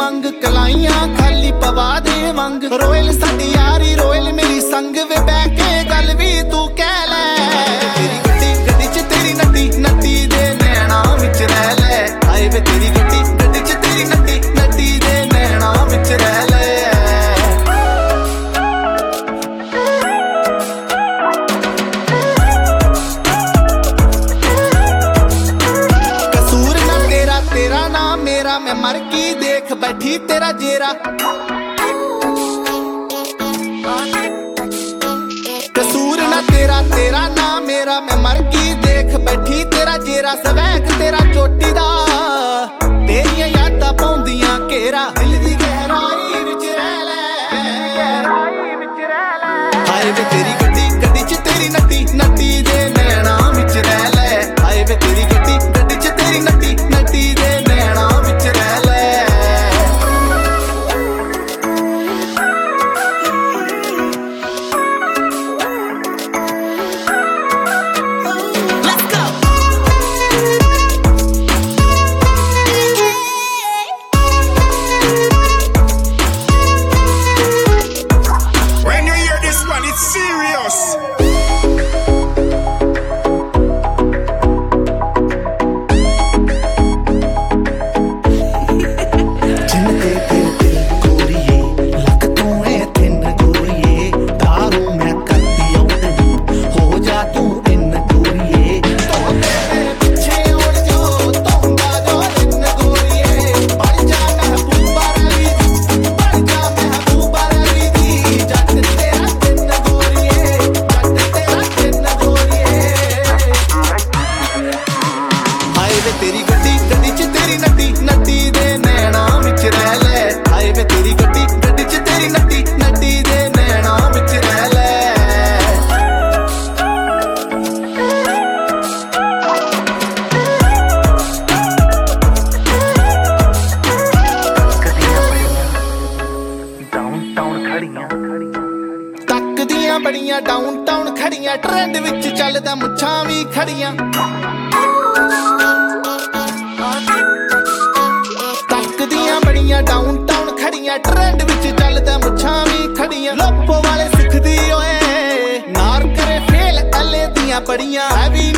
वांग कलाइयां खाली पवा दे वांग रोयल साडी यारी रोयल मेरी संग वे बैठ के गल भी तू कह ले तेरी गड्डी गड्डी च तेरी नट्टी नट्टी दे नैना विच रह ले आए वे तेरी गड्डी गड्डी च तेरी नट्टी नट्टी दे नैना विच रह ले तेरा नाम मेरा मैं मर की देख बैठी तेरा जेरा कसूर ना तेरा तेरा नाम मेरा मैं मर की देख बैठी तेरा जेरा सवैक तेरा चोटी दा तेरियां यादां पौंदियां घेरा दिल दी गहराई विच रह ले हाय वे तेरी गड्डी गड्डी च तेरी नट्टी नट्टी दे नैना विच रह ले हाय वे तेरी गड्डी गड्डी च तेरी नट्टी नट्टी दे नैना विच रह ले तेरी गड्डी गड्डी च तेरी नट्टी नट्टी दे नैना विच रह ले हाय वे तेरी गड्डी गड्डी च तेरी नट्टी नट्टी दे नैना विच रह ले तकदियां बड़ियां डाउनटाउन खड़ियां ट्रेंड विच चलदा मुच्छां भी खड़ियां डाउनटाउन खड़ियां ट्रेंड विच चलदा मुच्छां भी खड़ियां लोपो वाले सिखदी ओए नार करे फेल अले दियां बड़ियां